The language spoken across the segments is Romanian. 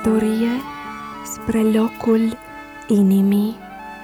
călătorie spre locul inimii.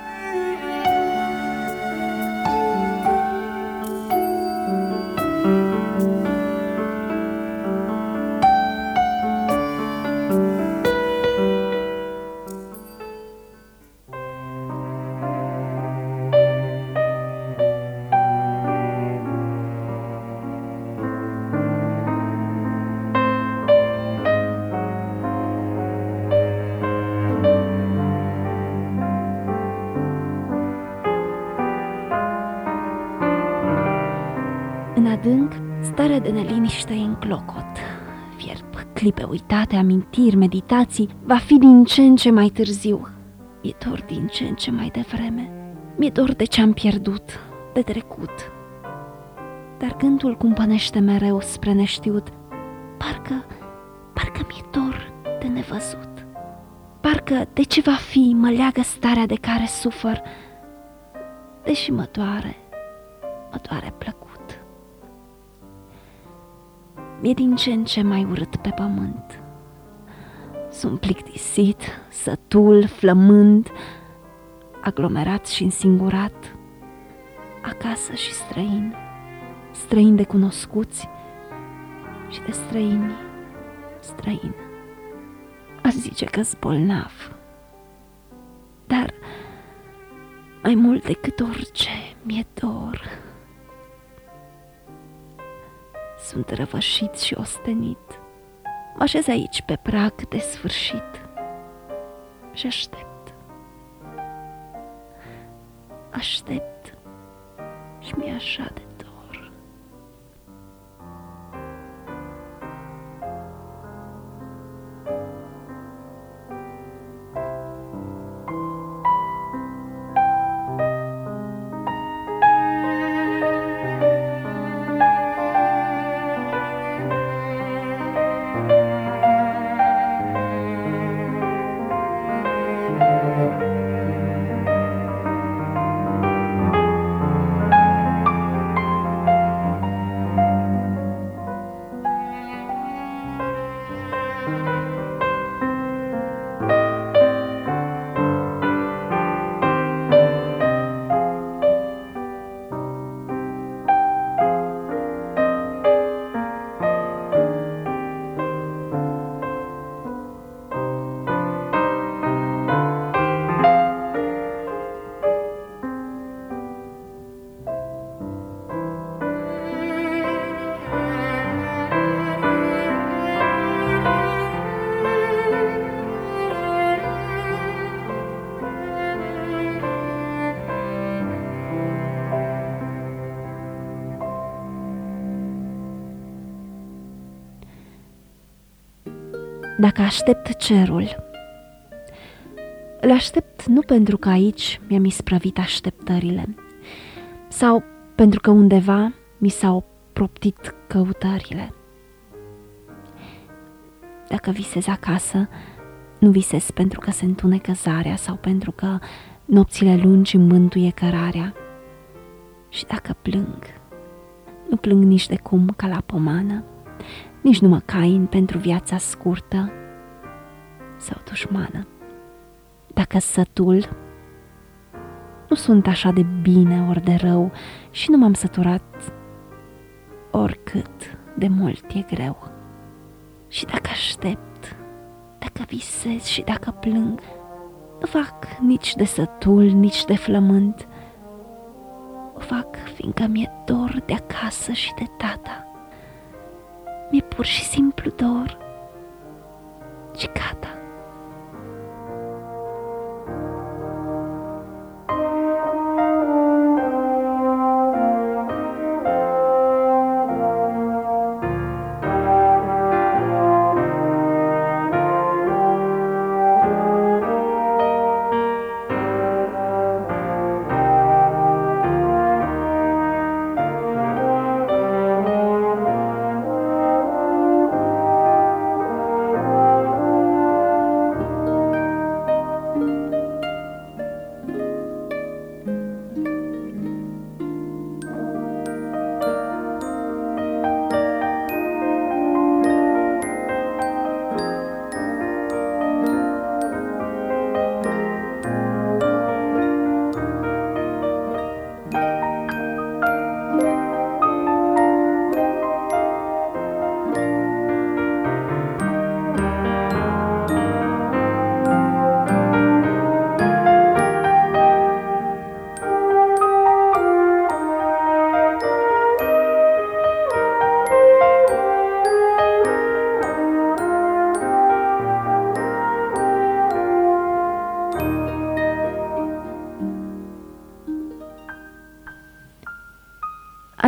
În adânc, starea de neliniște e în clocot. Fierb clipe uitate, amintiri, meditații. Va fi din ce în ce mai târziu. Mi-e dor din ce în ce mai devreme. Mi-e dor de ce-am pierdut, de trecut. Dar gândul cumpănește mereu spre neștiut. Parcă mi-e dor de nevăzut. Parcă de ce va fi mă leagă starea de care sufăr. Deși mă doare plăcut. Mi-e din ce în ce mai urât pe pământ. Sunt plictisit, sătul, flămând, aglomerat și însingurat, acasă și străin, străin de cunoscuți și de străin. Aș zice că-s bolnav, dar mai mult decât orice mi-e dor. Sunt răvășit și ostenit. Mă așez aici pe prag de sfârșit și aștept și mi-e așa de dor. Dacă aștept cerul, îl aștept nu pentru că aici mi-am isprăvit așteptările sau pentru că undeva mi s-au proptit căutările. Dacă visez acasă, nu visez pentru că se întunecă zarea sau pentru că nopțile lungi îmi mântuie cărarea. Și dacă plâng, nu plâng nici de cum ca la pomană, nici nu mă cain pentru viața scurtă sau dușmană. Dacă sătul, nu sunt așa de bine ori de rău și nu m-am săturat oricât de mult e greu. Și dacă aștept, dacă visez și dacă plâng, nu fac nici de sătul, nici de flământ. O fac fiindcă mi-e dor de acasă și de tata. Mi-e pur și simplu dor și gata.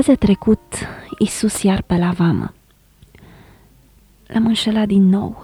Azi a trecut Iisus iar pe la vamă. L-am înșelat din nou.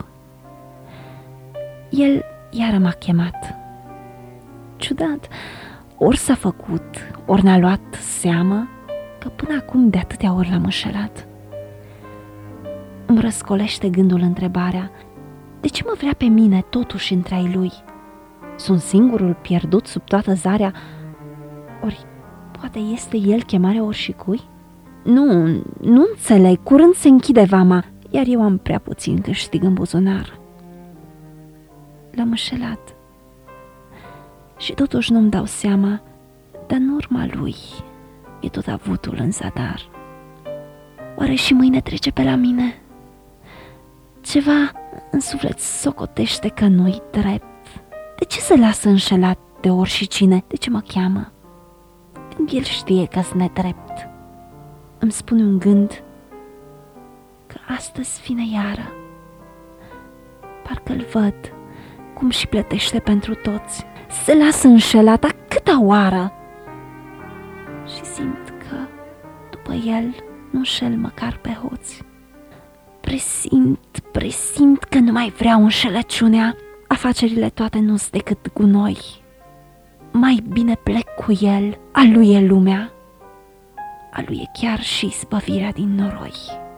El iară m-a chemat. Ciudat, ori s-a făcut, ori n-a luat seamă că până acum de atâtea ori l-am înșelat. Îmi răscolește gândul întrebarea: de ce mă vrea pe mine totuși între ai lui? Sunt singurul pierdut sub toată zarea? Ori poate este el chemarea oricui? Nu înțeleg, curând se închide vama, iar eu am prea puțin câștig în buzunar. L-am înșelat și totuși nu-mi dau seama, dar în urma lui e tot avutul în zadar. Oare și mâine trece pe la mine? Ceva în suflet socotește că nu-i drept. De ce se lasă înșelat de oricine? De ce mă cheamă? Când el știe că-s nedrept. Îmi spune un gând că astăzi vine iară. Parcă-l văd cum și plătește pentru toți. Se lasă înșelat a câta oară. Și simt că după el nu înșel măcar pe hoți. Presimt că nu mai vreau înșelăciunea. Afacerile toate nu-s decât gunoi. Mai bine plec cu el, a lui e lumea, a lui e chiar și izbăvirea din noroi.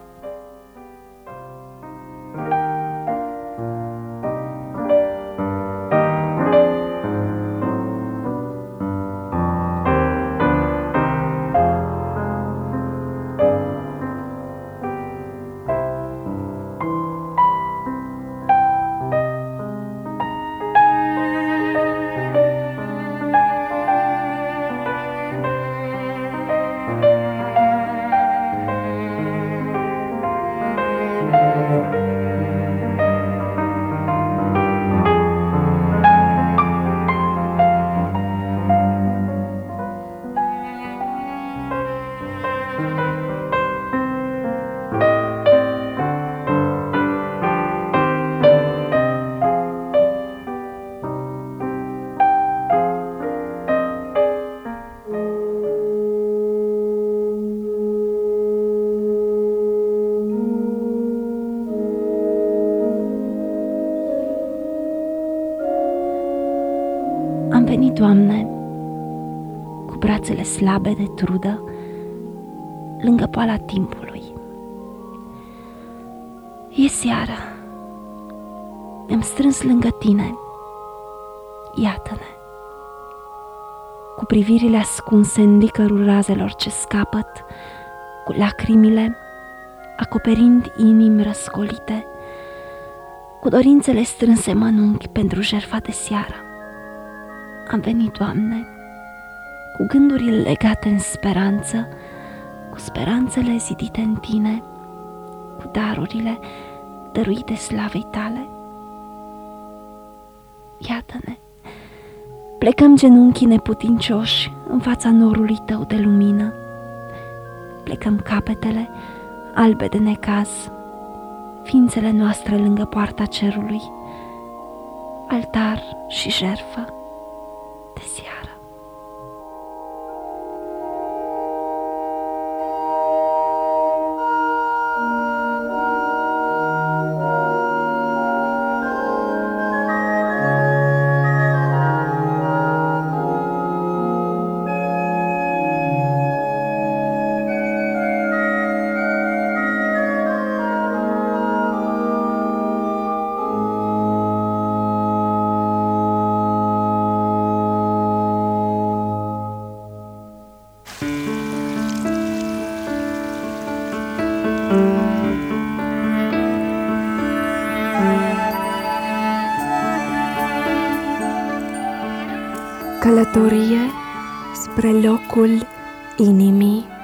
Am venit, Doamne, cu brațele slabe de trudă, lângă poala timpului. E seara, mi-am strâns lângă Tine, iată-ne, cu privirile ascunse în licărul razelor ce scapăt, cu lacrimile acoperind inimi răscolite, cu dorințele strânse mănunchi pentru jertfa de seară. Am venit, Doamne, cu gândurile legate în speranță, cu speranțele zidite în Tine, cu darurile dăruite slavei Tale. Iată-ne, plecăm genunchii neputincioși în fața norului Tău de lumină, plecăm capetele albe de necaz, ființele noastre lângă poarta cerului, altar și jertfă de seară. Călătorie spre locul inimii.